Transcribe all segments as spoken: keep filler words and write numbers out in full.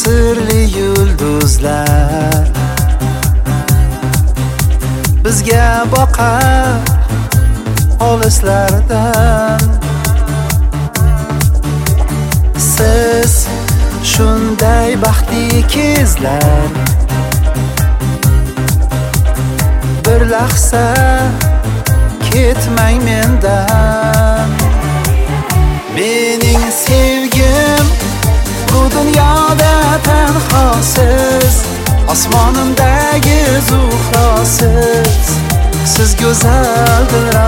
sirli yulduzlar bizga boqar olislardan. Siz shunday baxtli kezlar, bir lahza ketmang mendan. Mening sevgim bu dunyoda tanhosiz, osmonimdagi zuhrosiz, siz go'zal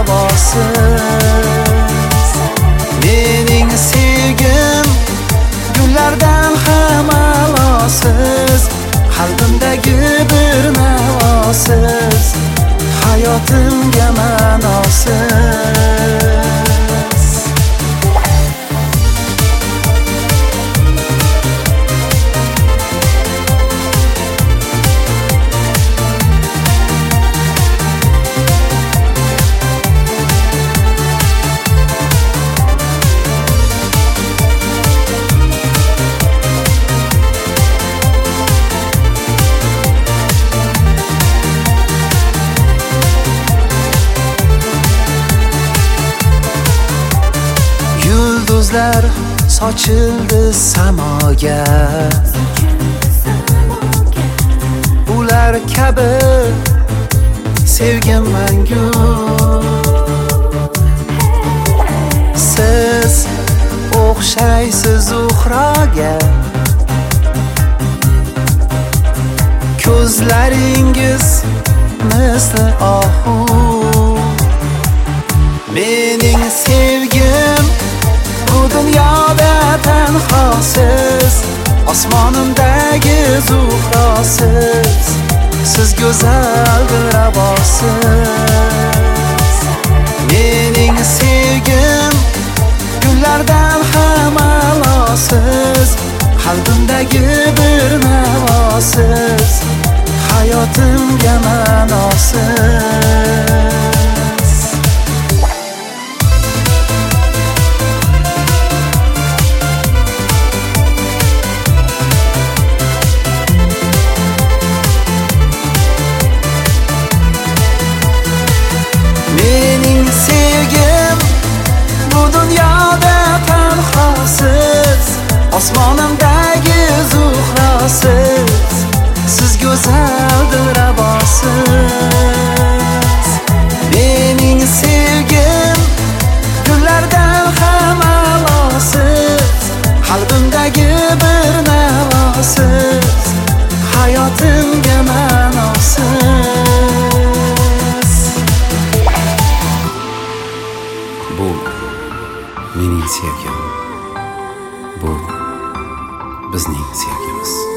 dilravosiz. Mening sevgim gullardan ham a'losiz, qalbimdagi bir navosiz, hayotimga ma'nosiz. Yulduzlar sochildi samoga, ular kabi sevgim mangu. Siz o'xshaysiz zuhroga, ko'zlaringiz misli ohu. Mening sevgim bu dunyoda tanhosiz, osmonimdagi zuhrosiz, siz go'zal dilravosiz. Mening sevgim gullardan ham a'losiz, qalbimdagi bir navosiz, hayotimga ma'nosiz. Mening sevgim bu dunyoda tanhosiz, osmonimdagi zuhrosiz, siz go'zal dilravosiz. Mening sevgim gullardan ham a'losiz, qalbimdagi bir navosiz, hayotimga ma'nosiz. Bu mening sevgim, bu bizning sevgimiz.